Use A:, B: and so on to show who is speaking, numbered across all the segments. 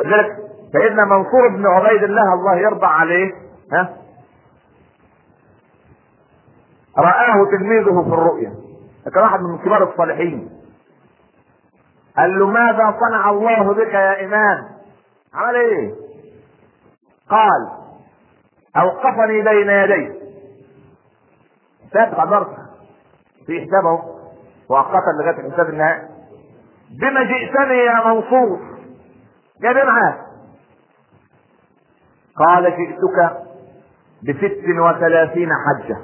A: لذلك سيدنا منصور بن عبيد الله يرضى عليه رآه تلميذه في الرؤيا، كان واحد من كبار الصالحين، قال له ماذا صنع الله بك يا إمام؟ عمل ايه؟ قال أوقفني بين يديه، سابق درس في حسابه وأوقفا لغاية الحساب النهائي. بما جئتني يا منصور؟ جاب معاه. قال جئتك ب36 حجة،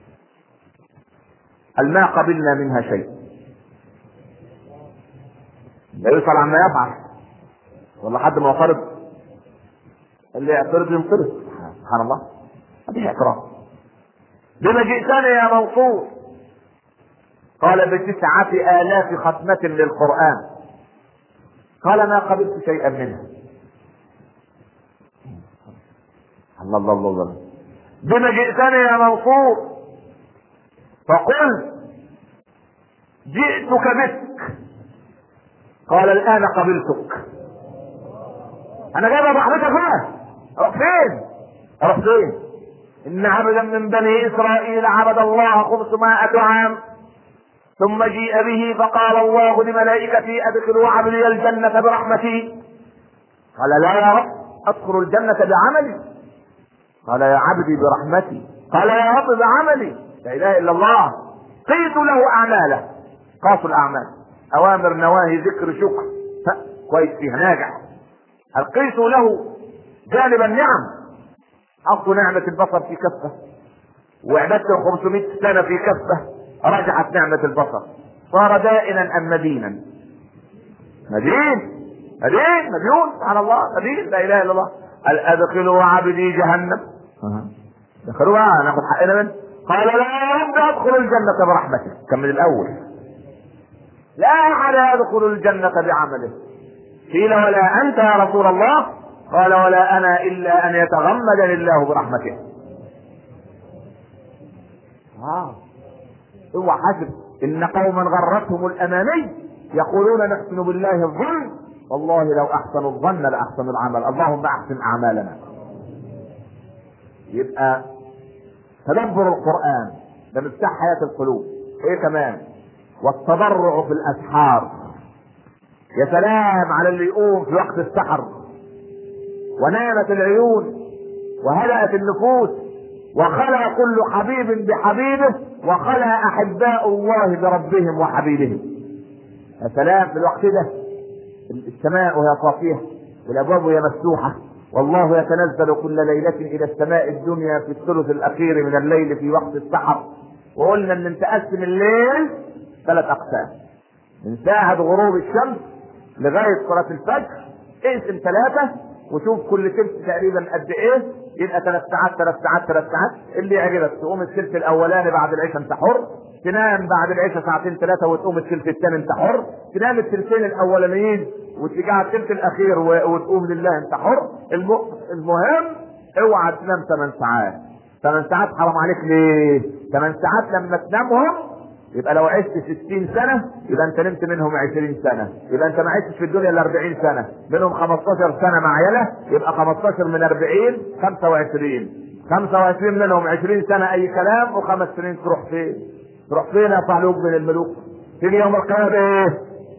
A: قال ما قبلنا منها شيء. لا يسأل عما يفعل، والله حد ما يعترض، اللي يعترض ينطرد. سبحان الله، هذه اعتراض. بما جئتني يا منصور؟ قال ب9,000 ختمة للقرآن. قال ما قبلت شيئا منها. الله الله الله الله. بما جئتني يا منصور؟ فقلت جئتك بك. قال الآن قبلتك. أنا جايبها بحضرتك بقى. أروح فين؟ أروح فين؟ إن عبدا من بني إسرائيل عبد الله 500 عام، ثم جيء به فقال الله لملائكتي ادخلوا عبدي الجنة برحمتي. قال لا يا رب، ادخل الجنة بعملي. قال يا عبدي برحمتي. قال يا رب بعملي. لا اله الا الله. قيس له اعماله، قاس الاعمال، اوامر نواهي ذكر شكر، كويس فيها ناجح. القيس له جانب النعم، اصل نعمة البصر في كفه، وعبادته 500 سنة في كفه، رجعت نعمة البصر، صار دائنا ام مدينا؟ مديون سبحان الله، مدين، لا اله الا الله. قال ادخلوا عبدي جهنم. دخلوها ناخذ حقنا منه. قال لا يا رب ادخل الجنة برحمتك. كمل الاول. لا احد يدخل الجنة بعمله. قيل ولا انت يا رسول الله؟ قال ولا انا الا ان يتغمدني الله برحمته. اوعى حاسب ان قوما غرتهم الاماني يقولون نحسن بالله الظن، والله لو احسنوا الظن لاحسنوا العمل. اللهم احسن اعمالنا. يبقى تدبر القرآن ده مفتاح حياة القلوب. ايه كمان؟ والتضرع في الاسحار. يا سلام على اللي يقوم في وقت السحر ونامت العيون وهدأت النفوس وخلى كل حبيب بحبيبه وخلى احباء الله بربهم وحبيبهم. يا سلام في الوقت ده، السماء وهي صافية والابواب وهي مفتوحة، والله يتنزل كل ليلة الى السماء الدنيا في الثلث الاخير من الليل في وقت السحر. وقلنا ان تقسم الليل 3 اقسام، من ساعة غروب الشمس لغاية صلاة الفجر اقسم 3 وشوف كل ثلث تقريبا قد ايه، يبقى 3 ساعات 3 ساعات 3 ساعات. اللي يعجبك تقوم الثلث الاولاني بعد العشاء انت حر، تنام بعد العشاء 2 3 وتقوم الثلث الثاني انت حر، تنام الثلثين الاولانيين وتيجي على الثلث الاخير وتقوم لله انت حر. المهم اوعى تنام 8 ساعات. 8 ساعات حرام عليك. ليه 8 ساعات؟ لما تنامهم يبقى لو عشت 60 سنة يبقى انت نمت منهم 20 سنة، يبقى انت ما عشتش في الدنيا الا 40 سنة، منهم 15 سنة مع عيالة، يبقى 15 من 40 25. 25 منهم 20 سنة اي كلام، و5 سنين تروح فين؟ تروح فين يا صعلوك من الملوك؟ تيجي يوم القيامة ايه؟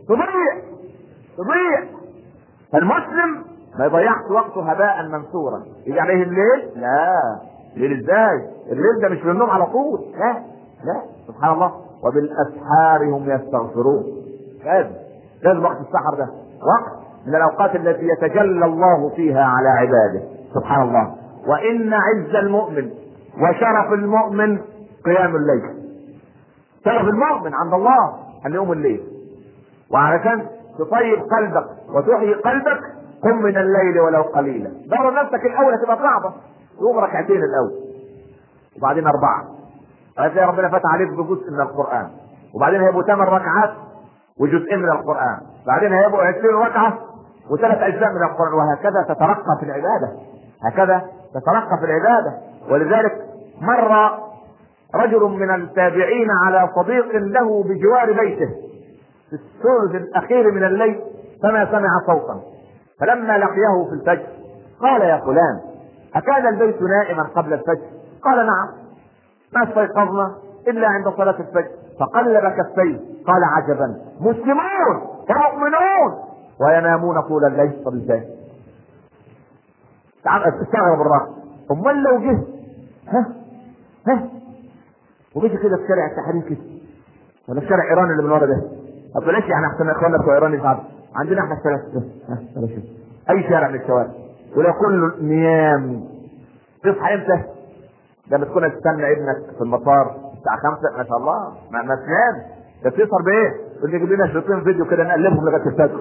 A: تضيع. فالمسلم ما يضيعش وقته هباء منثورا. يجي عليه الليل؟ لا، الليل ازاي؟ الليل ده مش من النوم على طول، لا سبحان الله. وبالاسحار هم يستغفرون. لازم وقت السحر ده وقت من الاوقات التي يتجلى الله فيها على عباده سبحان الله. وان عز المؤمن وشرف المؤمن قيام الليل. شرف المؤمن عند الله ان يقوم الليل. وعلشان تطيب قلبك وتحيي قلبك قم من الليل ولو قليلا. دور نفسك الاول هتبقى صعبه، تقوم 2 ركعتين الاول وبعدين 4، هتلاقي ربنا فتح عليك بجزء من القرآن، وبعدين هيبقوا 8 ركعات وجزء من القرآن، بعدين هيبقوا 20 ركعة و3 أجزاء من القرآن، وهكذا تترقى في العبادة. ولذلك مر رجل من التابعين على صديق له بجوار بيته في الثلث الأخير من الليل فما سمع صوتا، فلما لقيه في الفجر قال يا فلان أكان البيت نائما قبل الفجر؟ قال نعم، ما استيقظنا إلا عند صلاة الفجر. فقلب كفيه قال عجبا، مسلمون ومؤمنون وينامون طول الليل. طب ازاي؟ استغرب الراجل. امال لو جه وبيجي كده في شارع التحرير كده ولا في شارع ايران اللي من ورا ده؟ طب بلاش يعني احسن اخواننا بتوع ايران يصعدوا عندنا احنا الشارع بلاش اي شارع من الشوارع ولا كله نيام. تصحى امتى؟ ده بتكون تستنى ابنك في المطار الساعه 5 ما شاء الله ما تنام. ده بتسهر بايه؟ اللي يجيب لنا شريطين فيديو كده نقلبهم لغايه الفجر.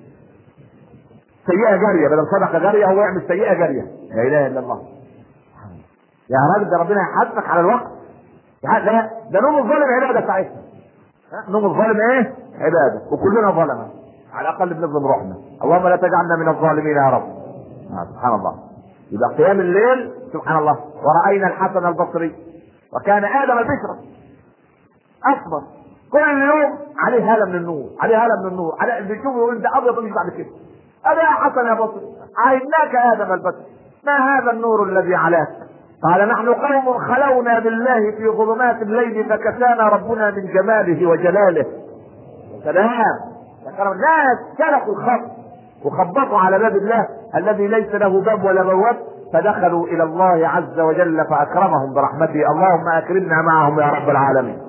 A: سيئه جاريه بدل صدقه جاريه هو يعمل سيئه جاريه. لا اله الا الله. يا راجل ده ربنا يحاسبك على الوقت. ده نوم الظالم عباده ساعتها. نوم الظالم ايه؟ عباده. وكلنا ظلمه على الاقل بنظلم روحنا. اللهم لا تجعلنا من الظالمين يا رب. سبحان الله. يبقى قيام الليل سبحان الله. ورأينا الحسن البصري وكان آدم البشرة أصفر كل يوم عليه هالة من النور، عليه هالة من النور، على اللي بيشوفه يقول ده أبيض مش بعد كده. أبا يا حسن يا بصري عيناك آدم البشر، ما هذا النور الذي علاك؟ قال نحن قوم خلونا بالله في ظلمات الليل فكسانا ربنا من جماله وجلاله. سلام. ناس سلكوا الخط وخبطوا على باب الله الذي ليس له باب ولا بواب فدخلوا الى الله عز وجل فاكرمهم برحمته. اللهم اكرمنا معهم يا رب العالمين.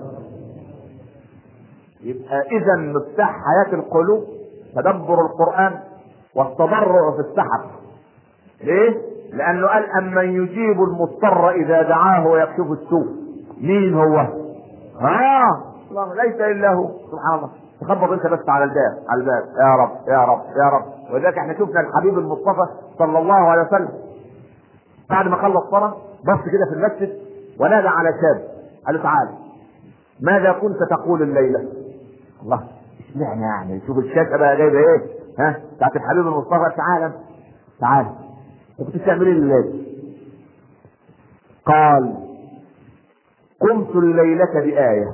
A: يبقى اذا مفتاح حياة القلوب تدبر القرآن والتضرع في السحر. ليه؟ لانه قال امن يجيب المضطر اذا دعاه ويكشف السوء. مين هو؟ الله ليس الا هو سبحان الله. تخبط انت بس على الباب على الباب يا رب يا رب يا رب. ولذلك احنا شفنا الحبيب المصطفى صلى الله عليه وسلم بعد ما خلص صلاه بص كده في المسجد ونادى على شاب قال له تعال ماذا كنت تقول الليله؟ الله اشمعنى يعني؟ شوف الشاشه بقى جايبه ايه بتاعت الحبيب المصطفى. تعال تعال انت كنت بتعمل ايه الليله؟ قال قمت الليله بآية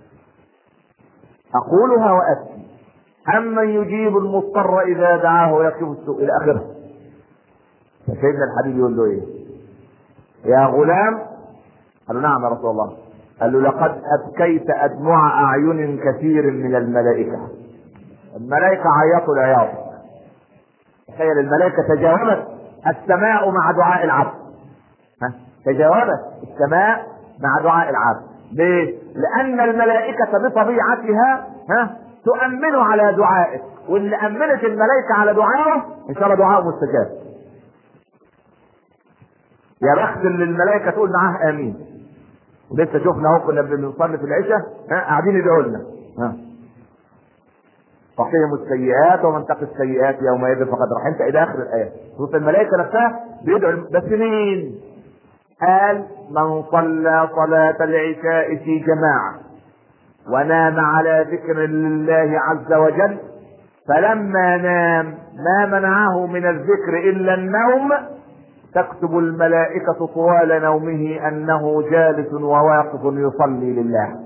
A: اقولها واتي امن يجيب المضطر اذا دعاه ويكشف السوء الى اخره. فسيدنا الحبيب يقول له ايه؟ يا غلام. قال له نعم يا رسول الله. قال له لقد ابكيت ادمع اعين كثير من الملائكه. الملائكه عيطوا العياط. تخيل الملائكه تجاوبت السماء مع دعاء العبد. تجاوبت السماء مع دعاء العبد. ليه؟ لان الملائكه بطبيعتها تؤمن على دعائك، واللي امنت الملائكه على دعائه ان شاء الله دعائه مستجاب. يا بخت اللي الملائكه تقول معاه امين. ولسه شفنا اهو كنا بنصلي في العشاء قاعدين يدعوا لنا فقهم السيئات ومن تقي السيئات يومئذ فقد رحمت الى اخر الايه. صوت الملائكه نفسها بيدعوا بس مين؟ قال من صلى صلاه العشاء في جماعه ونام على ذكر لله عز وجل فلما نام ما منعه من الذكر الا النوم تكتب الملائكة طوال نومه انه جالس وواقف يصلي لله.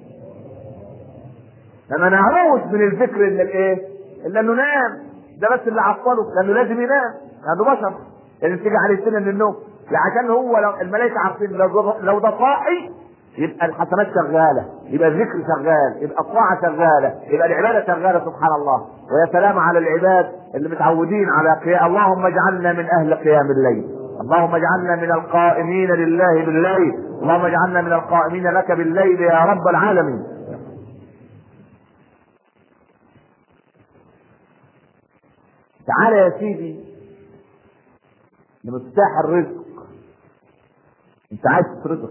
A: ما منعوش من الذكر الا الايه؟ الا انه نام. ده بس اللي عطله لانه لازم ينام. هذا بشر لازم تيجي عليه سنه من النوم. عشان هو لو الملائكة عارفين لو ده صاحي يبقى الحسنات شغاله، يبقى الذكر شغال، يبقى الطاعه شغاله، يبقى العباده شغاله سبحان الله. ويا سلام على العباد اللي متعودين على قيام. اللهم اجعلنا من اهل قيام الليل. اللهم اجعلنا من القائمين لله بالليل. اللهم اجعلنا من القائمين لك بالليل يا رب العالمين. تعال يا سيدي لمفتاح الرزق. انت عايز ترزق.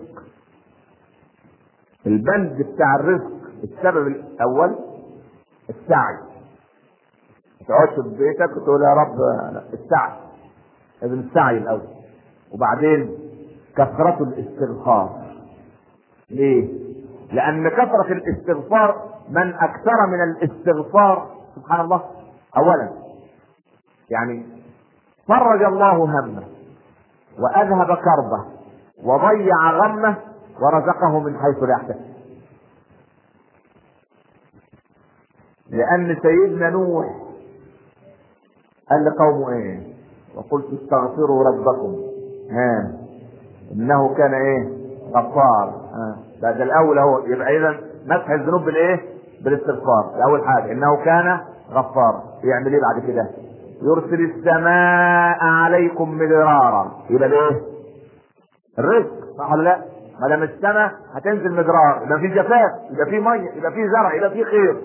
A: البند بتاع الرزق السبب الاول السعي. ما تقعدش في بيتك وتقول يا رب السعي. لازم السعي الاول وبعدين كثرة الاستغفار. ليه؟ لان كثرة الاستغفار من اكثر من الاستغفار سبحان الله اولا يعني فرج الله همه واذهب كربه وضيع غمه ورزقه من حيث لا يحتسب. لان سيدنا نوح قال لقومه ايه؟ وقلت استغفروا ربكم انه كان ايه؟ غفار. ده الاول اهو. يبقى اذا مسح الذنوب بالايه؟ بالاستغفار. الاول حاجه انه كان غفار. يعمل ايه بعد كده؟ يرسل السماء عليكم مدرارا. يبقى الايه؟ الرزق، صح ولا لا؟ ما دام السماء هتنزل مدرار يبقى في جفاف، يبقى في ميه، يبقى في زرع، يبقى في خير.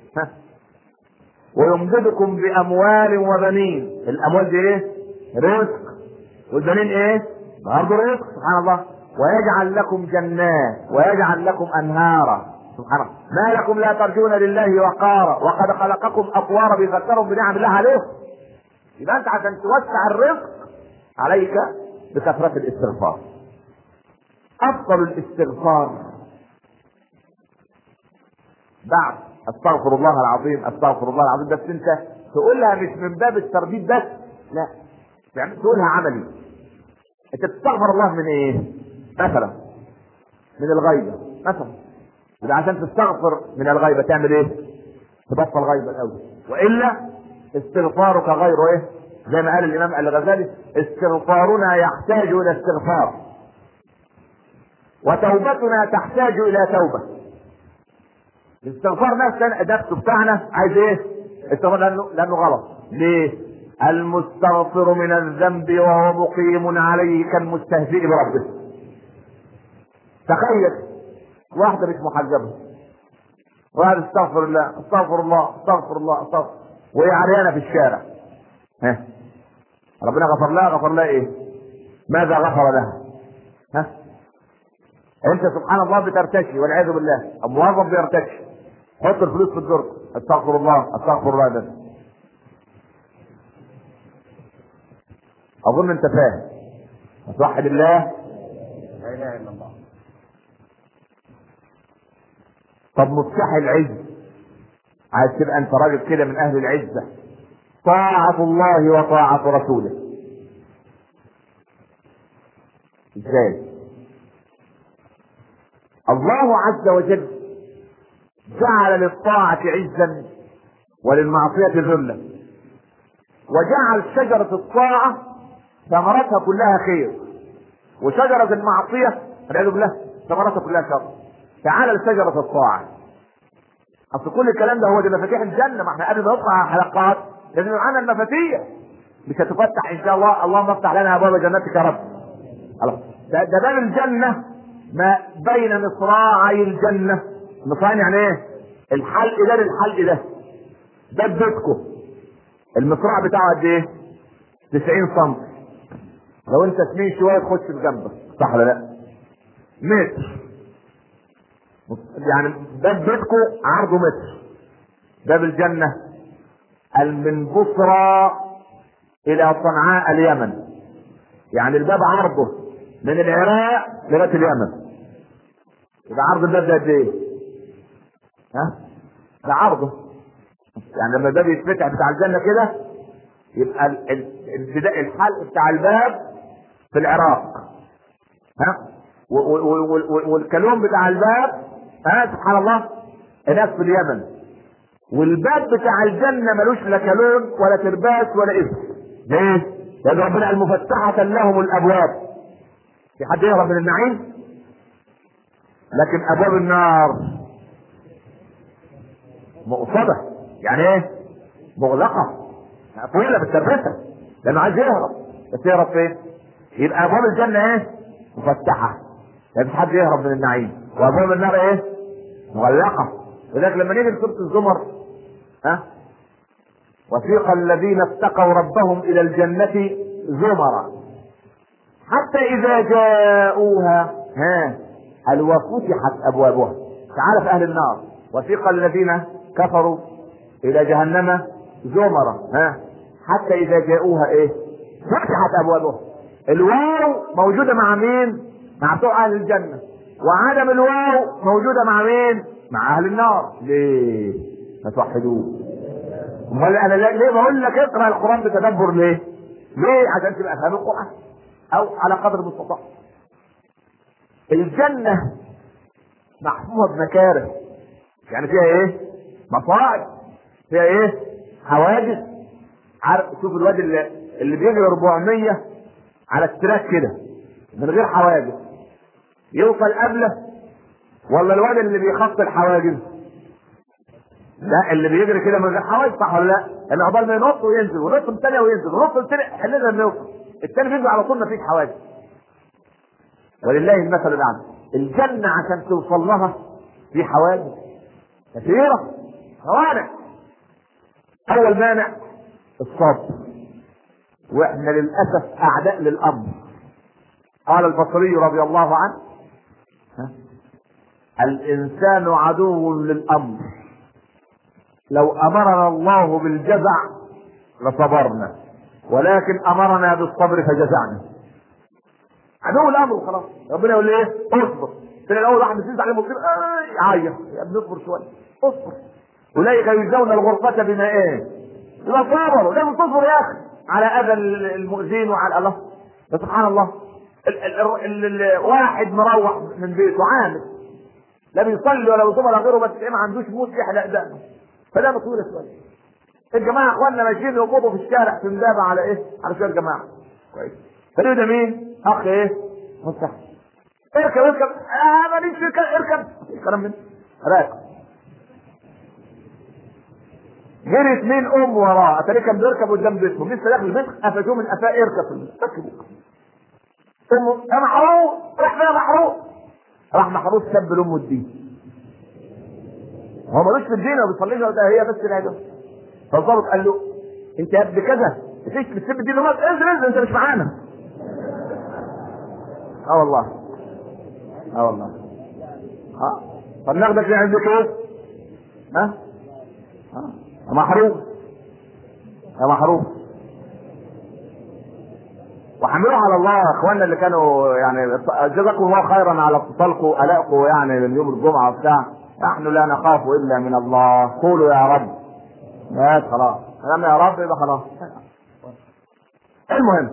A: ويمددكم باموال وبنين. الاموال دي ايه؟ رزق. والبنين ايه؟ برضه رزق. سبحان الله. ويجعل لكم جنات ويجعل لكم انهارا. سبحان الله. ما لكم لا ترجون لله وقارا وقد خلقكم اطوارا. بيذكرهم بنعم الله عليكم. يبقى انت عشان توسع الرزق عليك بكثرة الاستغفار. افضل الاستغفار بعد استغفر الله العظيم استغفر الله العظيم، بس انت تقولها مش من باب الترديد بس، لا، يعني تقولها عملي. انت بتستغفر الله من ايه؟ مثلا من الغيبة مثلا. يبقى عشان تستغفر من الغيبة تعمل ايه؟ تبطل غيبة الاول، والا استغفارك غير ايه؟ زي ما قال الامام الغزالي: استغفارنا يحتاج الى استغفار وتوبتنا تحتاج الى توبة. الاستغفار نفسه بتاعنا عايز ايه؟ استغفار لانه غلط. ليه؟ المستغفر من الذنب وهو مقيم عليه كالمستهزئ بربه. تخيل واحدة مش محجبة، واحد استغفر الله استغفر الله استغفر الله استغفر، وهي عريانة في الشارع. ربنا غفر لها ايه؟ ماذا غفر لها؟ انت سبحان الله بترتشي والعياذ بالله. الموظف بيرتشي، حط الفلوس في الدرج، استغفر الله استغفر الله. ده اظن انت فاهم. توحد الله، لا اله الا الله. طب مفتاح العز، عايز تبقى انت راجل كده من اهل العزه، طاعة الله وطاعة رسوله. ازاي؟ الله عز وجل جعل للطاعة عزا وللمعصية ذلا، وجعل شجرة الطاعة ثمرتها كلها خير، وشجرة المعصية والعياذ بالله ثمرتها كلها شر. تعال لشجرة الطاعة. اصل كل الكلام ده هو دي مفاتيح الجنة. ما احنا قبل ما نطلع على حلقات لازم معانا المفاتيح. مش هتفتح ان شاء الله. اللهم افتح لنا ابواب جنتك يا رب. ده باب الجنة ما بين مصراعي الجنة. مصراعي يعني ايه؟ الحلق ده للحلق ده. ده بيتكم المصراع بتاعه قد ايه؟ 90 سم. لو انت سمين شويه تخش في جنبك، صح ولا لا؟ متر. يعني باب بيتكم عرضه متر. باب الجنة من بصرى الى صنعاء اليمن، يعني الباب عرضه من العراق لغايه اليمن. يبقى عرض الباب ده قد ايه؟ ده عرضه. يعني لما الباب يتفتح بتاع الجنة كده يبقى البداية الحلق بتاع الباب في العراق، والكالون بتاع الباب سبحان الله هناك في اليمن. والباب بتاع الجنة ملوش لا كالون ولا ترباس ولا اسم. ليه؟ لأن ربنا قال مفتحة لهم الأبواب. في حد يهرب من النعيم؟ لكن أبواب النار مؤصدة. يعني ايه؟ مغلقة مقفولة بالتربسة، لأنه عايز يهرب. بس يهرب فين؟ يبقى أبواب الجنة ايه؟ مفتحة، لا مفيش حد يهرب من النعيم. وأبواب النار ايه؟ مغلقة. ولذلك لما نيجي لسورة الزمر وسيق الذين اتقوا ربهم إلى الجنة زمرا حتى إذا جاءوها قال وفتحت أبوابها. تعال في أهل النار: وسيق الذين كفروا إلى جهنم زمرا حتى إذا جاءوها ايه؟ فتحت أبوابها. الواو موجودة مع مين؟ مع بتوع أهل الجنة، وعدم الواو موجودة مع مين؟ مع أهل النار. ليه؟ ما توحدوه. امال انا ليه بقول لك اقرا القران بتدبر؟ ليه؟ عشان تبقى فاهم القران او على قدر المستطاع. الجنه محفوظه بمكاره، يعني فيها ايه؟ مصائب، فيها ايه؟ حواجز، عارف شوف الواد اللي بيجري 400 على التراك كده من غير حواجز يوصل قبله، ولا الواد اللي بيخط الحواجز؟ لا، اللي بيجري كده من غير حواجز، صح ولا لا؟ لان عقبال ما ينط وينزل ونط الثانيه وينزل ونط الثانيه حلنا لما يوصل، الثاني بيجري على طول ما فيش حواجز. ولله المثل الاعلى. الجنه عشان توصل لها في حواجز كثيره، موانع. اول مانع الصبر، واحنا للاسف اعداء للامر. قال البصري رضي الله عنه: الانسان عدو للامر، لو امرنا الله بالجزع لصبرنا، ولكن امرنا بالصبر فجزعنا. عدو الامر وخلاص. ربنا يقول لي ايه؟ اصبر. تلاقي الاول واحد بيسند عليه مصيبه يعيط، يا ابني اصبر شويه، اصبر. اولئك يجزون الغرفه بما ايه؟ بما صبروا. لازم تصبر يا اخي على اذى المؤذين وعلى الله. سبحان الله. واحد مروح من بيته عامل لا بيصلي ولا بيصوم ولا غيره، بس ما عندوش موت يحلق دقنه، فده طويله شويه. الجماعه اخواننا ماشيين يقبضوا في الشارع في امبابه على ايه؟ على شويه جماعه. كويس. فريق ده مين؟ اخ ايه؟ مستحيل. اركب ماليش فيك، اركب. الكلام من راكب. جريت مين ام وراه، اتاري كان بيركب قدام بيتهم، لسه داخل البيت قفشوه من قفاه، اركب ركبوا. امه يا محروق، راح فيها محروق، راح محروق سب لامه الدين. هو ملوش في الدين وما بيصليش، ده هي بس العجب. فالظابط قال له: انت يا ابن كذا ليش بتسب الدين؟ انزل انت مش معانا. والله والله. طب ناخدك ليه عندك ايه؟ يا محروق، يا محروق. وحملوا على الله اخواننا اللي كانوا يعني جزاكم الله خيرا على اتصالكم الائكم يعني من يوم الجمعه وبتاع. نحن لا نخاف الا من الله، قولوا يا رب. بس خلاص، لما يا رب يبقى خلاص. المهم،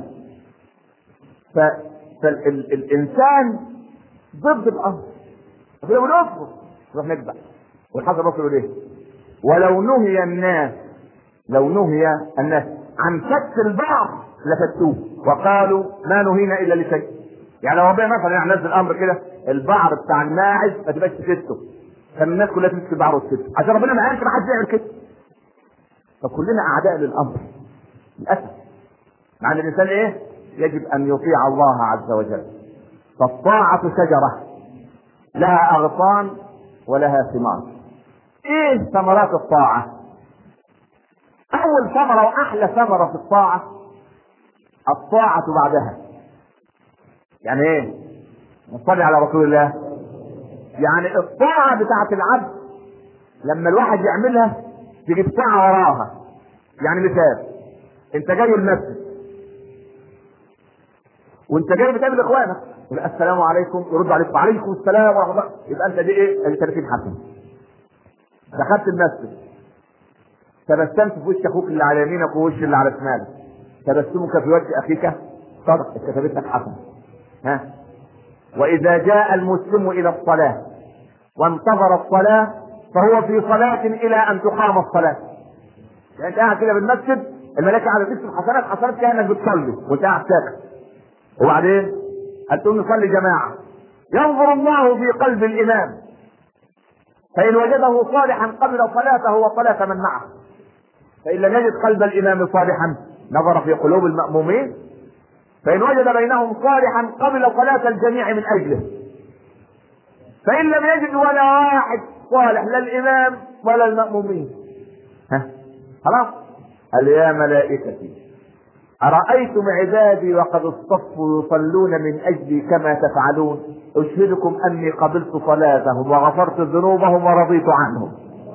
A: فالانسان ضد الامر، فبيقول اصبر، نروح نكبر. والحسن بصروا ليه؟ ولو نهي الناس، لو نهي الناس عن فك البعض لفتوه وقالوا ما نهينا الا لشيء. يعني لو ربنا مثلا يعني نزل الامر كده البعر بتاع الماعز ما تبقاش تفته، كان الناس كلها تمسك البعر وتفته، عشان ربنا ما قالش ما حدش يعمل كده. فكلنا اعداء للامر للاسف. مع ان الانسان ايه؟ يجب ان يطيع الله عز وجل. فالطاعه شجره لها اغصان ولها ثمار. ايه ثمرات الطاعه؟ اول ثمره واحلى ثمره في الطاعه الطاعه بعدها. يعني ايه؟ نصلي على رسول الله. يعني الطاعه بتاعت العبد لما الواحد يعملها تيجي الطاعه وراها. يعني مثال، انت جاي المسجد وانت جاي بتقابل اخوانك، السلام عليكم، يرد عليك وعليكم السلام ورحمه الله، يبقى انت دي ايه؟ ادي 30 حسنه. دخلت المسجد تبسمت في وش اخوك اللي على يمينك ووش اللي على شمالك، تبسمك في وجه اخيك صدق، اتكتبت لك حسنه. واذا جاء المسلم الى الصلاه وانتظر الصلاه فهو في صلاه الى ان تقام الصلاه. يعني انت قاعد كده بالمسجد، الملائكه على تكتب حسنات كانك بتصلي وانت قاعد ساكت. وبعدين هتقوم نصلي جماعه، ينظر الله في قلب الامام فان وجده صالحا قبل صلاته وصلاه من معه، فان لم يجد قلب الامام صالحا نظر في قلوب المأمومين، فان وجد بينهم صالحا قبل صلاه الجميع من اجله، فان لم يجد ولا واحد صالح لا الامام ولا المأمومين خلاص. قال يا ملائكتي أرأيتم عبادي وقد اصطفوا يصلون من أجلي كما تفعلون، أشهدكم أني قبلت صلاتهم وغفرت ذنوبهم ورضيت عنهم.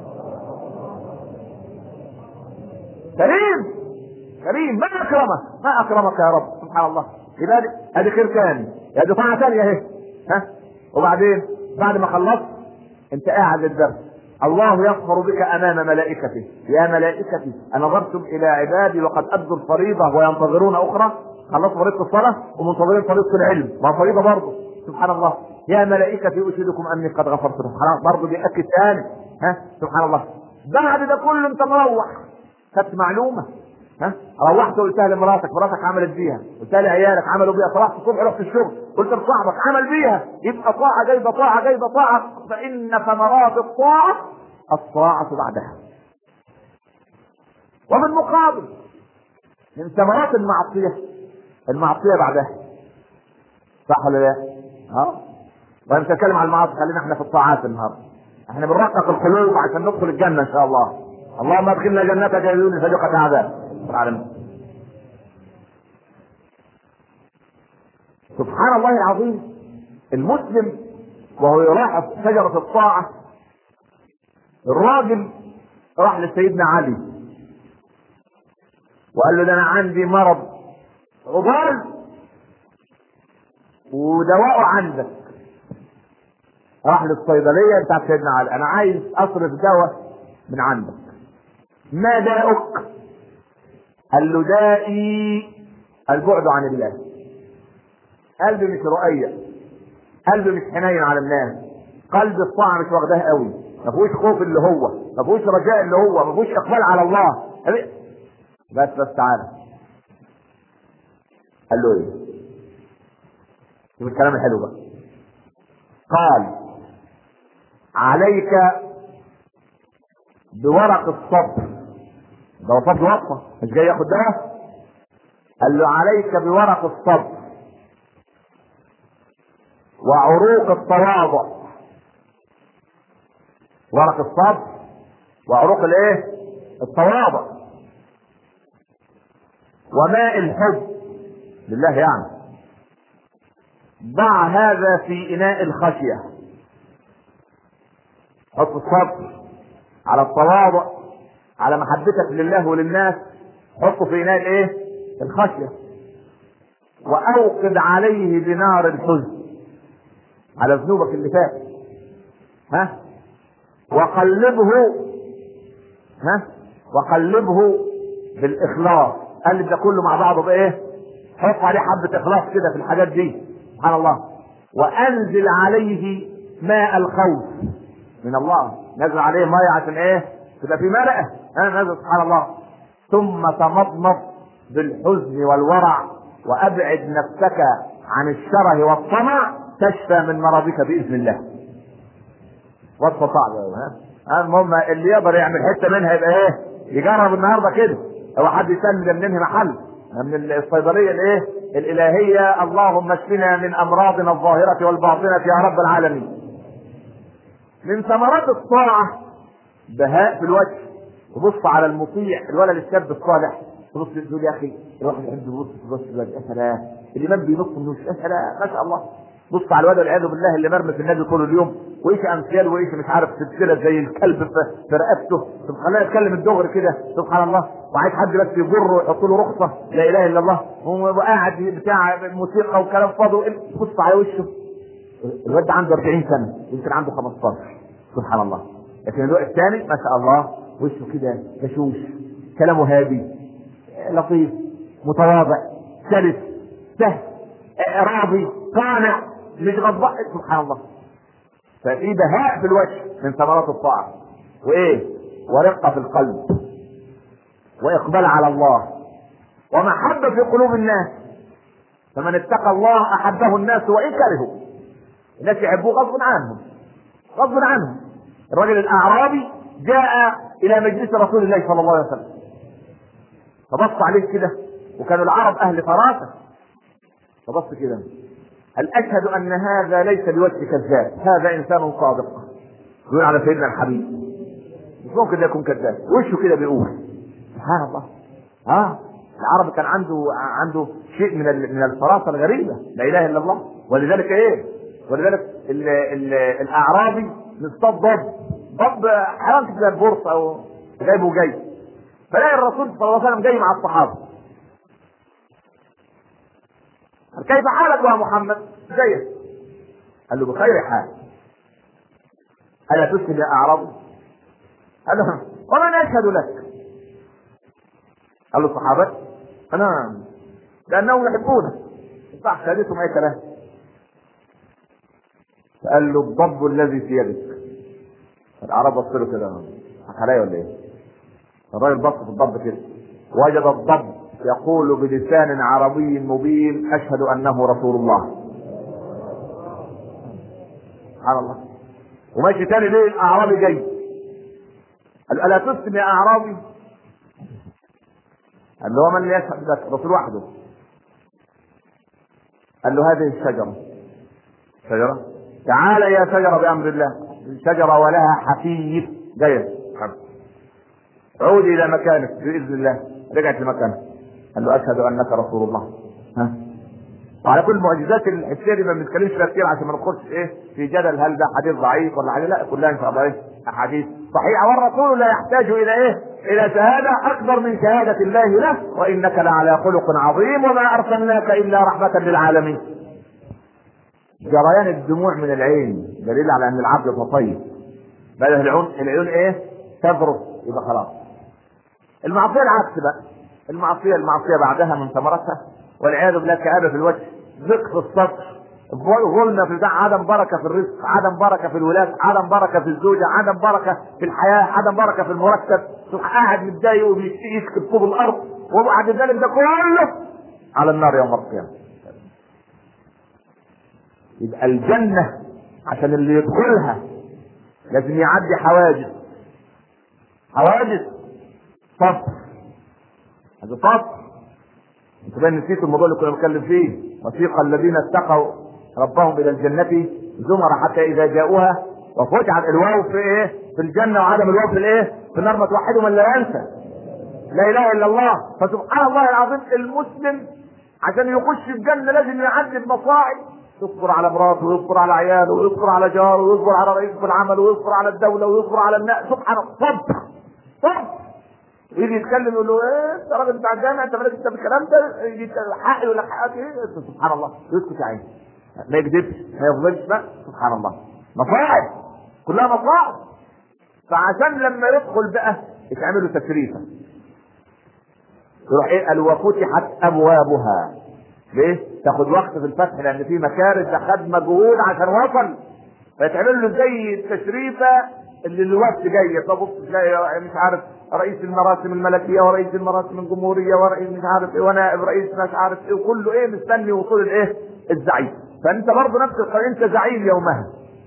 A: كريم كريم، ما أكرمك يا رب. سبحان الله. يبقى ادي خير ثاني، ادي طاعة ثانية اهي. وبعدين بعد ما خلصت انت قاعد للدرس، الله يصفر بك امام ملائكته، يا ملائكتي انظرتم الى عبادي وقد ادوا الفريضه وينتظرون اخرى، خلصوا فريضه الصلاه ومنتظرين فريضه العلم، ما فريضه برضه. سبحان الله. يا ملائكتي اشهدكم اني قد غفرت لهم، خلاص برضه بيأكد ثاني. سبحان الله. بعد ده كله انت مروح خدت معلومه، ها، روحت قلتها لمراتك، مراتك عملت بيها، قلتها لعيالك عملوا بيها، طلعت الصبح رحت الشغل قلت لصاحبك عمل بيها، يبقى طاعه جايبه طاعه جايبه طاعه، فان ثمرات الطاعه الطاعه بعدها. وبالمقابل من ثمرات المعصيه المعصيه بعدها. صح ولا لا؟ ها؟ ومش هنتكلم عن المعاصي، خلينا احنا في الطاعات النهارده. احنا بنرقق القلوب عشان ندخل الجنه ان شاء الله. اللهم ادخلنا جنتك يا ذو الفجوة عذاب العالمين. سبحان الله العظيم، المسلم وهو يلاحظ شجرة الطاعة، الراجل راح لسيدنا علي وقال له ده انا عندي مرض غبار ودواءه عندك. راح للصيدلية بتاعت سيدنا علي، انا عايز اصرف دواء من عندك. ما داؤك؟ قال له دائي البعد عن الله. قلبي مش رؤية، قلبي مش حنين على الناس، قلب الطاعة مش واخداه قوي، ما فيهوش خوف اللي هو، ما فيهوش رجاء اللي هو، ما فيهوش اقبال على الله. بس تعالى. قال له ايه؟ شوف الكلام الحلو بقى. قال عليك بورق الصبر. ده وصف وصفه مش جاي ياخد دواء. قال له عليك بورق الصبر وعروق التواضع. ورق الصبر وعروق الايه؟ التواضع وماء الحب لله يعني. ضع هذا في اناء الخشيه. حط الصبر على التواضع على محبتك لله وللناس، حطه في اناء الايه؟ الخشيه. واوقد عليه بنار الحزن على ذنوبك اللي فات. ها؟ وقلبه بالاخلاص. قلب ده كله مع بعضه بايه؟ حط عليه حبه اخلاص كده في الحاجات دي. سبحان الله. وانزل عليه ماء الخوف من الله. نزل عليه ميه عشان ايه؟ تبقى في مرقه. نزل سبحان الله. ثم تمضمض بالحزن والورع وابعد نفسك عن الشره والطمع تشفى من مرضك باذن الله. وصفه صعبه. المهم اللي يقدر يعمل حته منها يبقى ايه؟ يجرب النهارده كده. هو حد يسلم ده منين محل؟ من الصيدليه الايه؟ الالهيه. اللهم اشفنا من امراضنا الظاهره والباطنه يا رب العالمين. من ثمرات الطاعه بهاء في الوجه. تبص على المطيع الولد الشاب الصالح، تبص تقول يا اخي الواحد يحب يبص الوجه. يا سلام الامام بينص من يا سلام ما شاء الله. بص على الولد والعياذ بالله اللي مرمي في النادي طول اليوم وايش امثال وايش مش عارف سلسله زي الكلب في رقبته. سبحان الله يتكلم الدغري كده سبحان الله. وعايز حد بس يجره ويحط له رخصه لا اله الا الله. وقاعد بتاع موسيقى وكلام فاضي. بص على وشه الواد عنده 40 سنه يمكن عنده 15 سبحان الله. لكن الوقت الثاني ما شاء الله وشه كده بشوش، كلامه هادي لطيف متواضع سلس سهل راضي قانع مش غضبان. سبحان الله. ففي بهاء في الوجه من ثمرات الطاعه. وايه؟ ورقه في القلب واقبال على الله ومحبه في قلوب الناس. فمن اتقى الله احبه الناس وان كرهوا. الناس يحبوه غصب عنهم غصب عنهم. الرجل الاعرابي جاء الى مجلس رسول الله صلى الله عليه وسلم فبص عليه كده، وكانوا العرب اهل فراسه. فبص كده هل اشهد ان هذا ليس بوجه كذاب، هذا انسان صادق. يقول على سيدنا الحبيب مش ممكن يكون كذاب. وشه كده بيقول سبحان الله. العرب كان عنده شيء من الفراسه الغريبه لا اله الا الله. ولذلك ولذلك الاعرابي نصطاد ضب حيوان كده البورصه او جايبه جاي. فلاقي الرسول صلى الله عليه وسلم جاي مع الصحابه. كيف حالك يا محمد؟ جيد. قال له بخير حال. الا تسلم يا اعرابي؟ قال له ومن اشهد لك؟ قال له الصحابه انا لانهم يحبونك صح شهادتهم اي كلام. فقال له الضب الذي في يدك. الاعراب بص له كده حكى عليا ولا ايه؟ الراجل بص في الضب كده وجد الضب يقول بلسان عربي مبين: أشهد أنه رسول الله. سبحان الله. وماشي تاني ليه الأعرابي جاي، قال: ألا تسلم يا أعرابي؟ قال له: من يشهد لك؟ رسول وحده. قال له: هذه الشجرة. شجرة؟ تعال يا شجرة بأمر الله. الشجرة ولها حفيف جاية. عودي إلى مكانك بإذن الله. رجعت لمكانها. قال له: أشهد أنك رسول الله. ها؟ وعلى كل المعجزات الحسيه دي ما بنتكلمش فيها كتير عشان ما نخش في جدل هل ده حديث ضعيف ولا حديث، لا كلها ان شاء الله احاديث صحيحه، والرسول لا يحتاج الى الى شهاده اكبر من شهاده الله له: وانك لعلى خلق عظيم وما ارسلناك الا رحمه للعالمين. جريان الدموع من العين دليل على ان العبد فطيب. بدل العيون تذرف، يبقى خلاص. المعصيه العكس بقى. المعصيه بعدها من ثمرتها والعياذ بالله كآبة في الوجه، ضيق في الصدر، ظلم في البتاع، عدم بركه في الرزق، عدم بركه في الولاده، عدم بركه في الزوجه، عدم بركه في الحياه، عدم بركه في المرتب، قاعد متضايق وبيشكي طوب الارض، وبعد ذلك ده كله على النار يوم القيامه. يبقى الجنه عشان اللي يدخلها لازم يعدي حواجز صبر. هذا صبر. انتوا نسيتوا الموضوع اللي كنا بنتكلم فيه: وسيق الذين اتقوا ربهم الى الجنه زمر حتى اذا جاءوها وفتحت. الواو في الجنه، وعدم الواو في النار. ما توحدوا من لا ينسى لا اله الا الله. فسبحان الله العظيم، المسلم عشان يخش الجنه لازم يعدي بمصاعب، يصبر على مراته ويصبر على عياله ويصبر على جاره ويصبر على رئيس العمل ويصبر على الدوله ويصبر على الناس. سبحان الله. صبر. يجي يتكلم يقول له: انت راجل بتاع الجامعه، انت مالك انت بالكلام ده؟ يجي حقي ولا حقك سبحان الله. يسكت يا عيني، ما يكذبش ما يظلمش بقى. سبحان الله. مصاعب، كلها مصاعب. فعشان لما يدخل بقى يتعملوا تكريفه، يروح قال: وفتحت ابوابها. ليه؟ تاخد وقت في الفتح لان في مكارث، ده خد مجهود عشان وصل، فيتعمل له زي التشريفه اللي الوقت جاي. تبص تلاقي مش عارف رئيس المراسم الملكيه ورئيس المراسم الجمهوريه ورئيس مش عارف ونائب رئيس مش عارف وكله مستني وصول الزعيم. فانت برضه نفس القضيه، انت زعيم يومها.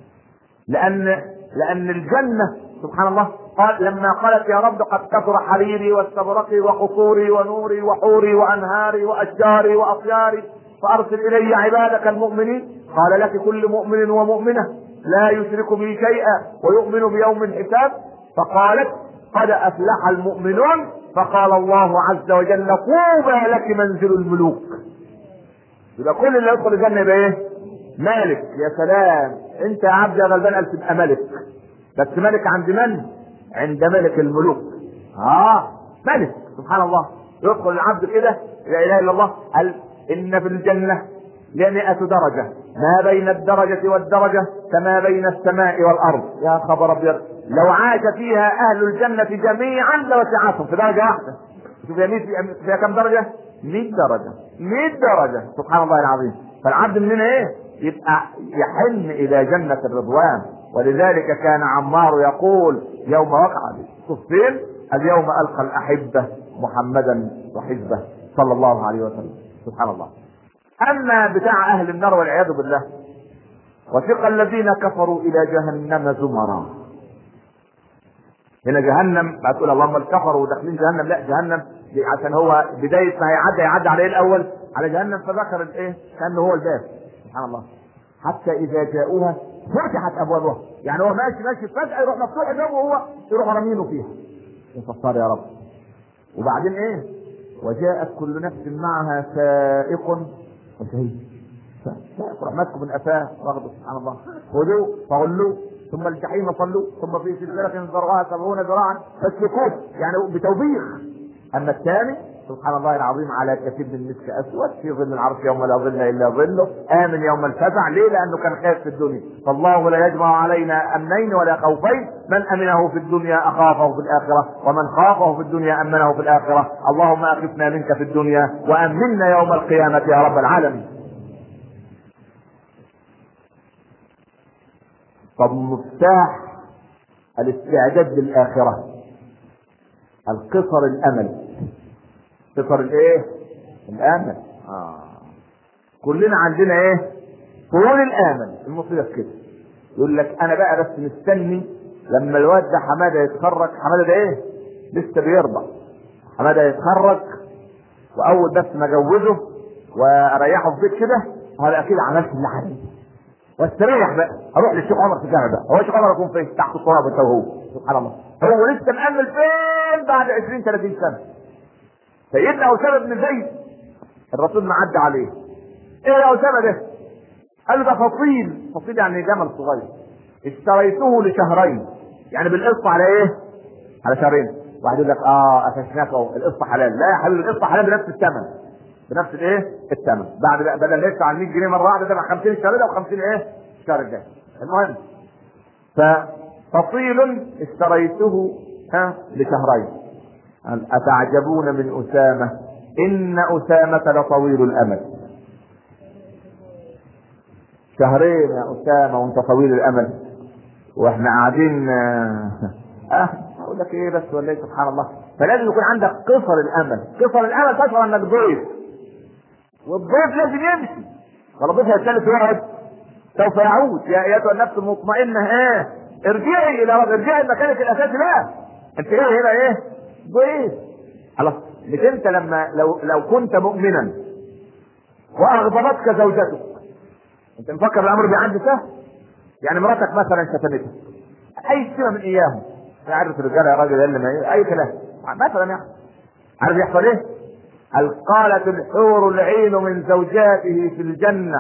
A: لان الجنه سبحان الله قال لما قالت: يا رب قد كثر حريري واستبرقي وقصوري ونوري وحوري وانهاري واشجاري واطياري فارسل الي عبادك المؤمنين. قال: لك كل مؤمن ومؤمنه لا يشرك بي شيئا ويؤمن بيوم الحساب. فقالت: قد افلح المؤمنون. فقال الله عز وجل: طوبى لك منزل الملوك. يبقى كل اللي يدخل الجنه يبقى مالك. يا سلام، انت يا عبد يا غلبان قال تبقى ملك، بس ملك عند من؟ عند ملك الملوك. ملك. سبحان الله. يدخل العبد كده لا اله الا الله. قال: ان في الجنه 100 درجه، ما بين الدرجه والدرجه كما بين السماء والارض. يا خبر ابيض، لو عاش فيها اهل الجنه جميعا لوسعتهم في درجه واحده. شوف فيها كم درجه؟ 100 درجه. 100 درجه. سبحان الله العظيم. فالعبد مننا يبقى يحن الى جنه الرضوان. ولذلك كان عمار يقول يوم وقع الصفين: اليوم القى الاحبه محمدا وحزبه صلى الله عليه وسلم. سبحان الله. اما بتاع اهل النار والعياذ بالله: وسيق الذين كفروا الى جهنم زمرا. هنا جهنم هتقول اللهم الكفروا وداخلين جهنم، لا، جهنم عشان هو بدايه ما هيعدي عليه الاول على جهنم، فذكر كانه هو الباب. سبحان الله. حتى اذا جاءوها فتحت ابوابها. يعني هو ماشي فجاه يروح مفتوح الباب وهو يروح رامينه فيها. يا يا رب. وبعدين وجاءت كل نفس معها سائق وشهيد. سائق راح ماسكه من قفاه واخده. سبحان الله. خذوه فغلوه ثم الجحيم صلوه ثم في سلسله ذرعها 70 ذراعا فاسلكوه، يعني بتوبيخ. اما الثاني سبحان الله العظيم على كثير من مسك اسود في ظل العرش يوم لا ظل الا ظله، امن يوم الفزع. ليه؟ لانه كان خايف في الدنيا. فالله لا يجمع علينا امنين ولا خوفين: من امنه في الدنيا اخافه في الاخره، ومن خافه في الدنيا امنه في الاخره. اللهم اخفنا منك في الدنيا وامنا يوم القيامه يا رب العالمين. طب مفتاح الاستعداد للاخره القصر الامل. قصر الايه؟ الامل. كلنا عندنا ايه؟ طول الامل. المصيبه في كده، يقول لك انا بقى بس مستني لما الواد ده حماده يتخرج. حماده ده ايه؟ لسه بيرضع. حماده يتخرج واول بس ما اجوزه واريحه في بيت كده، هذا اكيد عملت اللي عليه واستريح بقى. اروح للشيخ عمر في الجامع بقى. هو الشيخ عمر يكون فين؟ تحت التراب انت وهو. سبحان الله، هو لسه مأمل فين بعد 20 30 سنه؟ سيدنا اسامه بن زيد الرسول معدي عليه. ايه يا اسامه ده؟ قال له ده فصيل. فصيل يعني جمل صغير، اشتريته لشهرين، يعني بالقسط على ايه؟ على شهرين. واحد يقول لك قفشناك اهو، القسط حلال. لا يا حبيبي، القسط حلال بنفس الثمن، بنفس الايه؟ الثمن. بعد بدل ما يدفع 100 جنيه مره واحده دفع 50 الشهر ده و50 ايه؟ الشهر الجاي. المهم، ففصيل اشتريته لشهرين. اتعجبون من اسامه ان اسامه لطويل الامل. شهرين يا اسامه وانت طويل الامل، واحنا قاعدين اقول لك ايه بس ولا ايه؟ سبحان الله. فلازم يكون عندك قصر الامل. قصر الامل تشعر انك ضيف، والضيف لازم يمشي. والضيف هيتكلم ويقعد سوف يعود. يا ايتها النفس المطمئنه ارجعي الى رب، ارجعي لمكانك الاساسي بقى. انت ايه هنا؟ ايه؟ ضيف. خلاص. مش انت لما لو كنت مؤمنا واغضبتك زوجتك، انت مفكر الامر بيعدي سهل؟ يعني مراتك مثلا شتمتك اي شيء من اياهم، عارف الرجاله يا راجل اللي ما اي كلام مثلا، يعني عارف يحصل ايه؟ قالت الحور العين من زوجاته في الجنه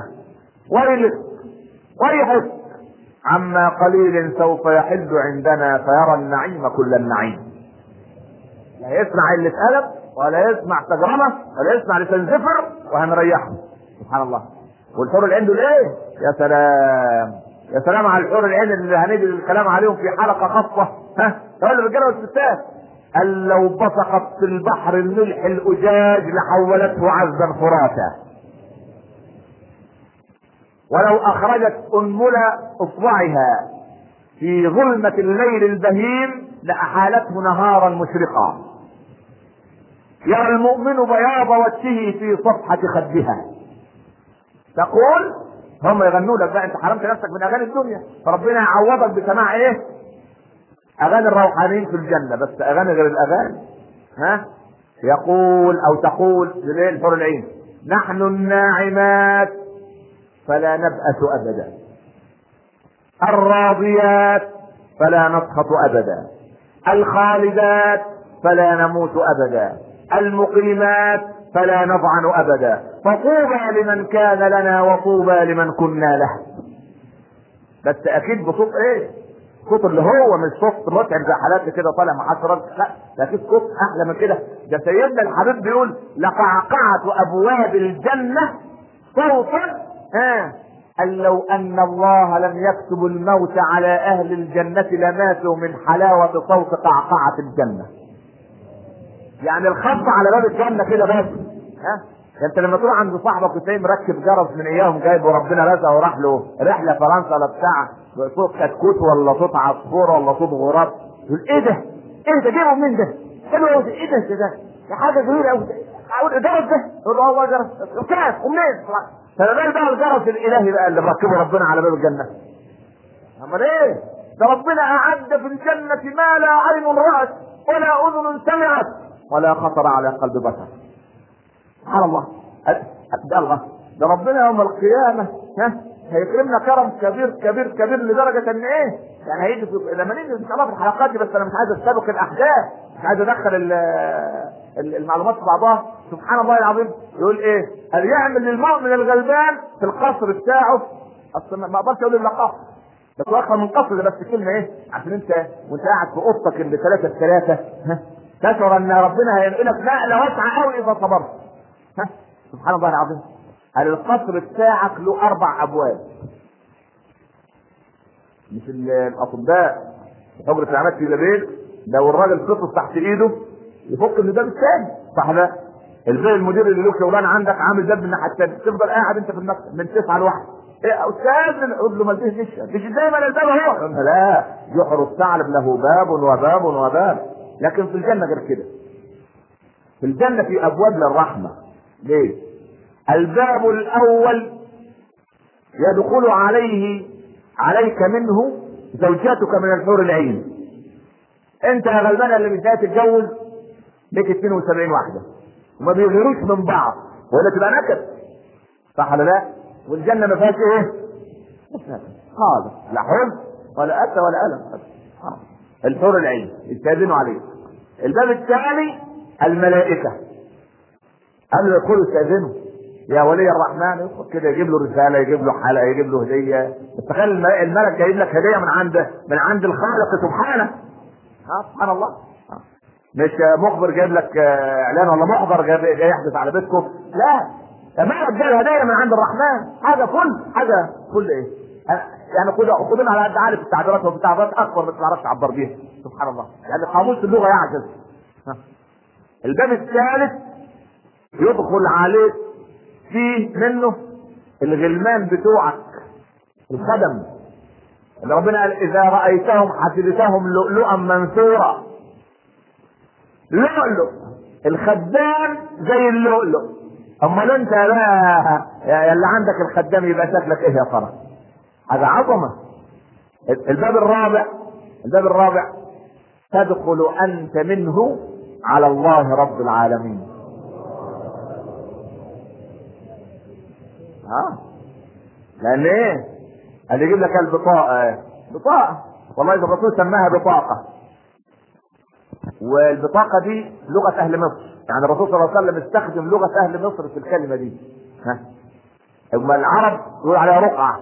A: ويحك عما قليل سوف يحل عندنا فيرى النعيم كل النعيم. لا يسمع اللي اتقلب ولا يسمع تجربه ولا يسمع لسان زفر وهنريحه. سبحان الله. والحور العين دول ايه؟ يا سلام يا سلام على الحور العين اللي هنيجي الكلام عليهم في حلقه خاصه. تقول الرجاله والستات، قال لو بصقت في البحر الملح الاجاج لحولته عذبا فراتا، ولو اخرجت انمل اصبعها في ظلمة الليل البهيم لاحالته نهارا مشرقا، يرى المؤمن بياض وجهه في صفحة خدها. تقول هم يغنوا لك بقى انت حرمت نفسك من اغاني الدنيا، فربنا يعوضك بسماع ايه؟ اغاني الروحانيين في الجنة، بس اغاني غير الاغاني. يقول او تقول لليل حور العين: نحن الناعمات فلا نبأس ابدا، الراضيات فلا نسخط ابدا، الخالدات فلا نموت ابدا، المقيمات فلا نضعن ابدا، فطوبى لمن كان لنا وطوبى لمن كنا له. بس اكيد بصوت ايه؟ صوت اللي هو مش صوت متعب زي حالاتي كده طالع محسرات، لا ده اكيد صوت احلى من كده. ده سيدنا الحبيب بيقول: لقعقعة ابواب الجنة صوتا قال لو ان الله لم يكتب الموت على اهل الجنة لماتوا من حلاوة صوت قعقعة الجنة. يعني الخط على باب الجنة كده بس. انت لما تروح عند صاحبك وتلاقيه مركب جرس من اياهم جايبه وربنا رزقه وراح له رحله فرنسا ولا بتاع، صوت كتكوت ولا صوت عصفور ولا صوت غراب، يقول ايه ده؟ ايه ده؟ جايبه منين ده؟ حلو قوي. ايه ده حاجه جميله قوي. اقول الجرس ده، يقول هو جرس كاس ومنين؟ فما بقى الجرس الالهي بقى اللي مركبه ربنا على باب الجنه. امال ايه؟ ده ربنا اعد في الجنه ما لا عين رأت ولا اذن سمعت ولا خطر على قلب بشر. سبحان الله. ده ربنا يوم القيامه هيكرمنا كرم كبير كبير كبير لدرجه ان ايه؟ يعني هيجي لما نيجي ان شاء الله في الحلقات دي، بس انا مش عايز استبق الاحداث، مش عايز ادخل المعلومات في بعضها. سبحان الله العظيم. يقول ايه؟ قال يعمل للمؤمن الغلبان في القصر بتاعه، اصلا ما اقدرش اقول الا قصر، بس واخر من قصر ده بس كلمه ايه؟ عشان انت وانت قاعد في اوضتك اللي 3 تشعر ان ربنا هينقلك نقله واسعه قوي اذا صبرت. سبحان الله العظيم. قال القصر بتاعك له 4 ابواب، مش الاطباء في حجره العمليات في بابين لو الراجل قصص تحت ايده يفك الباب الثاني، صح؟ لا الباب المدير اللي له شغلانه عندك عامل باب من الناحيه الثانيه، تفضل قاعد انت في المكتب من 9 ل1. ايه يا استاذ؟ نقول له ما تجيش دايما الباب اهو. لا، جحر الثعلب له باب وباب وباب، لكن في الجنه غير كده. في الجنة في ابواب للرحمة. ليه؟ الباب الاول يدخل عليك منه زوجاتك من الحور العين. انت يا غلبان اللي مش جاي تتجوز ليك 72 واحدة وما بيغيروش من بعض ولا تبقى نكد، صح ولا لا؟ والجنة ما فيهاش ايه؟ خالص، لا حزن ولا أتى ولا ألم. الحور العين يستأذنوا عليه. الباب الثاني الملائكة قبل ما يدخلوا يستأذنوا يا ولي الرحمن، يدخل كده يجيب له رسالة، يجيب له حلقة، يجيب له هدية. تخيل الملك جايب لك هدية من عند الخالق سبحانه. سبحان الله. مش مخبر جايب لك اعلان ولا محضر جاي يحدث على بيتكم، لا، الملك جاي هدية من عند الرحمن. حاجة كل ايه يعني خدنا على قد عارف التعبيرات، وفي تعبيرات اكبر ما تعرفش تعبر بيها. سبحان الله، يعني قاموس اللغة يعجز. الباب الثالث يدخل عليك فيه منه الغلمان بتوعك الخدم اللي ربنا قال اذا رأيتهم حسبتهم لؤلؤا منثورا. لؤلؤ، الخدام زي اللؤلؤ. امال انت بقى يا اللي عندك الخدام يبقى شكلك ايه يا ترى؟ هذا عظمة. الباب الرابع تدخل انت منه على الله رب العالمين. لان ايه؟ اللي يجيب لك بطاقة والله الرسول سماها بطاقة، والبطاقة دي لغة اهل مصر، يعني الرسول صلى الله عليه وسلم استخدم لغة اهل مصر في الكلمة دي. اما العرب يقول عليها رقعة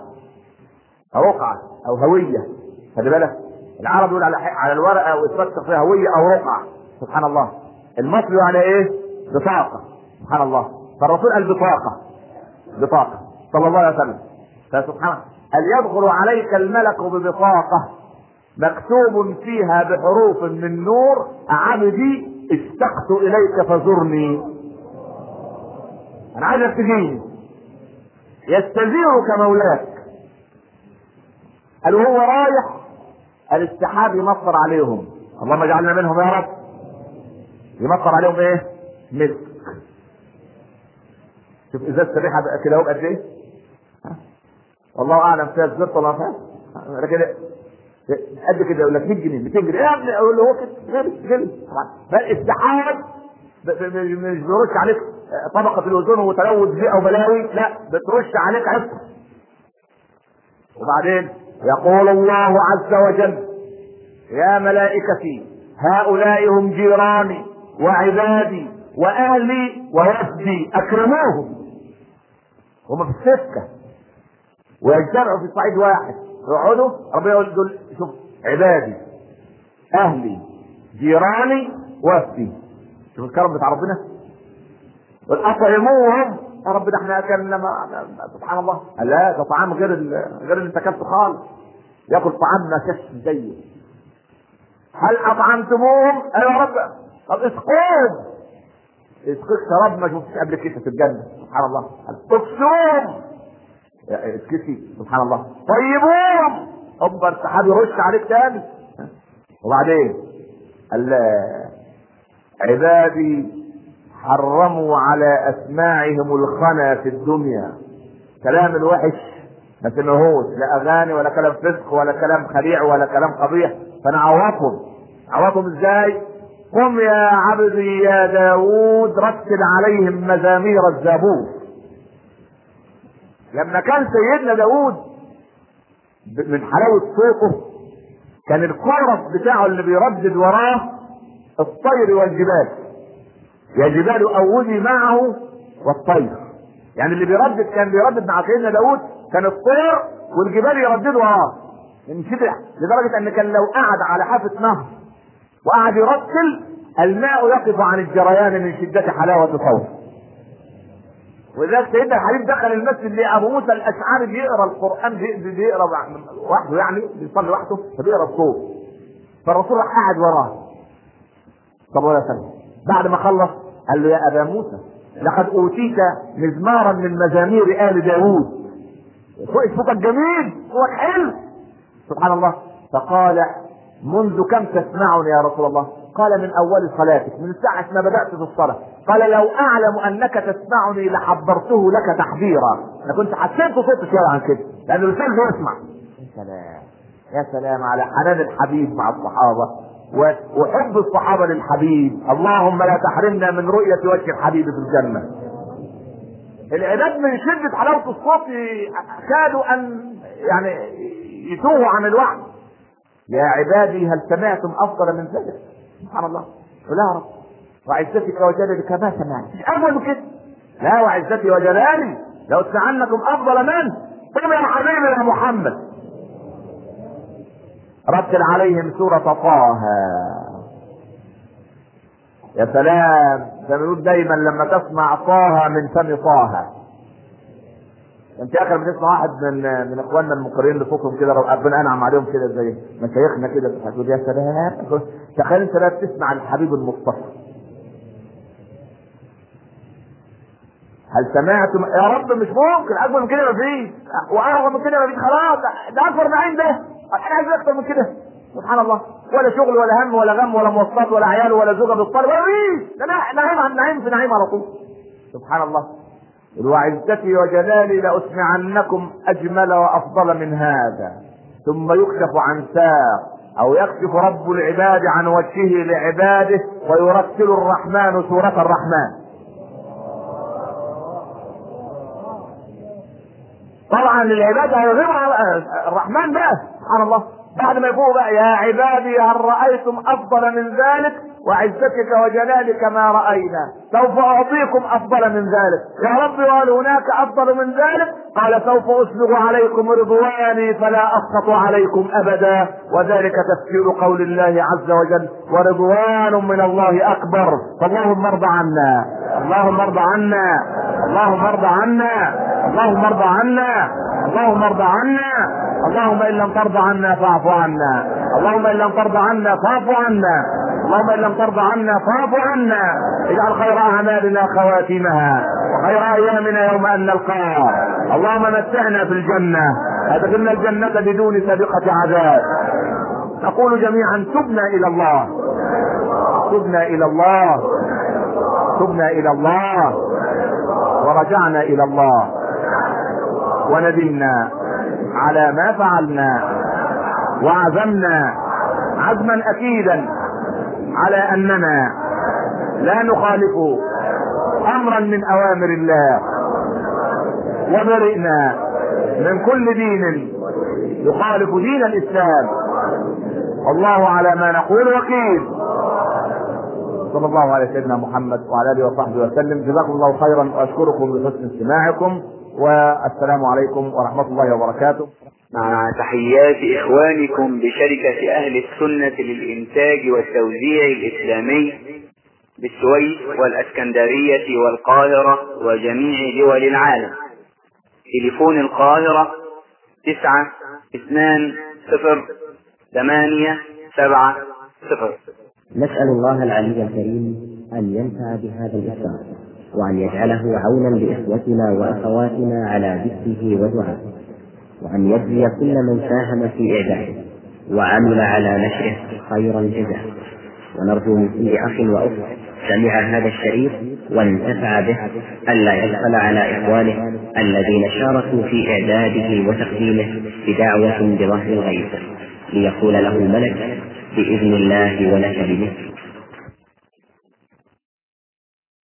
A: او هوية. خلي بالك، العرب يقول على الورقة ويترسخ فيها هوية او رقعة. سبحان الله. المصري على ايه؟ بطاقة. سبحان الله. فالرسول قال بطاقة صلى الله عليه وسلم. فسبحان الله، يدخل عليك الملك ببطاقة مكتوب فيها بحروف من نور: عبدي اشتقت اليك فزرني. انا عايزك تجيني. يستزيرك مولاك. قالوا هو رايح السحاب يمطر عليهم، اللهم اجعلنا منهم يا رب. يمطر عليهم ايه؟ مسك. شوف ازازة الريحة بقى كده قد ايه؟ والله اعلم فيها الزفت ولا فيها، لكن قد كده يقول لك 100 جنيه 200 جنيه. يا ابني اقول له هو كده غير فالسحاب مش بيرش عليك طبقة الوزن وتلوث بيئة وبلاوي، لا، بترش عليك عفو. وبعدين يقول الله عز وجل: يا ملائكتي هؤلاء هم جيراني وعبادي واهلي ووفدي اكرموهم. هم في السكة ويجتمعوا في صعيد واحد يقعدوا، ربنا يقول دول شوف: عبادي اهلي جيراني وفدي. شوف الكرم بتاع ربنا. واطعموهم يا رب، ده احنا اكلنا سبحان الله. لا، ده طعام غير اللي انت اكلته خالص. ياكل طعام ما شافش زيه. هل اطعمتموهم؟ ايوه يا رب. طب اسقوهم، اسقيك شراب ما شفتش قبل كده في الجنه. سبحان الله. اكسوهم، اسكتي. سبحان الله. طيبوهم، ابا السحاب يرش عليك تاني. وبعدين عبادي حرموا على اسماعهم الخنا في الدنيا. كلام الوحش ما سمعوش، لا اغاني ولا كلام فسق ولا كلام خليع ولا كلام قبيح. فانا عوضهم ازاي؟ قم يا عبدي يا داود رتل عليهم مزامير الزبور. لما كان سيدنا داود من حلاوة صوته كان الكورس بتاعه اللي بيردد وراه الطير والجبال. يا جبال اوبي معه والطير. يعني اللي كان بيردد مع سيدنا داود كان الطير والجبال يرددوا وراه من شدة، لدرجة ان كان لو قعد على حافة نهر وقعد يرتل الماء يقف عن الجريان من شدة حلاوة صوته. ولذلك سيدنا الحبيب دخل المسجد لابو موسى الاشعري بيقرا القران، بيقرا وحده، يعني بيصلي وحده فبيقرا الصوت. فالرسول راح قاعد وراه صلى الله عليه وسلم. بعد ما خلص قال له: يا ابا موسى لقد اوتيت مزمارا من مزامير ال داوود. صوتك جميل، صوتك حلو. سبحان الله. فقال: منذ كم تسمعني يا رسول الله؟ قال من اول صلاتك، من ساعة ما بدأت في الصلاة. قال لو اعلم انك تسمعني لحبرته لك تحبيرا. انا كنت حسنت صوتي شوية عن كده لان الانسان بيسمع. يا سلام يا سلام على حنان الحبيب مع الصحابة وحب الصحابة للحبيب. اللهم لا تحرمنا من رؤية وجه الحبيب في الجنة. العباد من شدة حلاوة الصوت كادوا ان يعني يتوهوا عن الوعي. يا عبادي هل سمعتم افضل من ذلك؟ سبحان الله. لا رب وعزتك وجلالك ما سمعت اول من كده. لا وعزتي وجلالي لو اسمعنكم افضل منه. طب يا حبيبي يا محمد رتل عليهم سورة طه. يا سلام زي ما بنقول دايما لما تسمع طه من فم طه. انت اخر بتسمع واحد من اخواننا المقرئين لصوتهم كده ربنا انعم عليهم كده زي مشايخنا كده بتقول يا سلام. تخيل انت لا تسمع الحبيب المصطفى. هل سمعتم يا رب؟ مش ممكن اكبر من كده مفيش واعظم من كده مفيش. خلاص ده اكبر نعيم ده. انا عايز اكتر من كده. سبحان الله. ولا شغل ولا هم ولا غم ولا مواصلات ولا عيال ولا زوجه بالطلب ولا مفيش. ده نعيم عن نعيم في نعيم على طول. سبحان الله. وعزتي وجلالي لأسمعنكم أجمل وأفضل من هذا. ثم يكشف عن ساق أو يكشف رب العباد عن وجهه لعباده ويرتل الرحمن سورة الرحمن. طبعا للعباد هيغير على الرحمن بقى. سبحان الله. بعد ما يقولوا بقى يا عبادي هل رأيتم أفضل من ذلك وعزتك وجلالك ما رأينا سوف أعطيكم أفضل من ذلك. يا رب وهل هناك أفضل من ذلك؟ قال سوف أسبغ عليكم رضواني فلا أسخط عليكم أبدا. وذلك تفسير قول الله عز وجل ورضوان من الله أكبر. فاللهم ارض عنا اللهم ارض عنا اللهم ارض عنا اللهم ارض عنا اللهم ارض عنا. اللهم ان لم ترضى عنا فاعف عنا. اللهم ان لم ترضى عنا فاعف عنا. اللهم ان لم ترضى عنا فاعف عنا. اجعل خير اعمالنا خواتمها وخير ايامنا يوم ان نلقاك. اللهم متعنا في الجنه ادخلنا الجنه بدون سابقه عذاب. نقول جميعا تبنا الى الله تبنا الى الله تبنا الى الله ورجعنا الى الله وندمنا على ما فعلنا وعزمنا عزما اكيدا على اننا لا نخالف امرا من اوامر الله وبرئنا من كل دين يخالف دين الاسلام. والله على ما نقول وكيل. صلى الله على سيدنا محمد وعلى اله وصحبه وسلم. جزاكم الله خيرا واشكركم بحسن استماعكم والسلام عليكم ورحمة الله وبركاته.
B: مع تحيات إخوانكم بشركة أهل السنة للإنتاج والتوزيع الإسلامي بالسويس والأسكندرية والقاهرة وجميع دول العالم. تليفون القاهرة 920-870.
C: نسأل الله العلي الكريم أن ينفع بهذا الإصدار وأن يجعله عونا لإخوتنا وأخواتنا على ذكره ودعائه، وأن يجزي كل من ساهم في إعداده وعمل على نشره خيرا جزاء. ونرجو من كل أخ وأخت سمع هذا الشريط وانتفع به ألا يبخل على إخوانه الذين شاركوا في إعداده وتقديمه بدعوة بظهر الغيب ليقول له الملك بإذن الله ولك بمثل.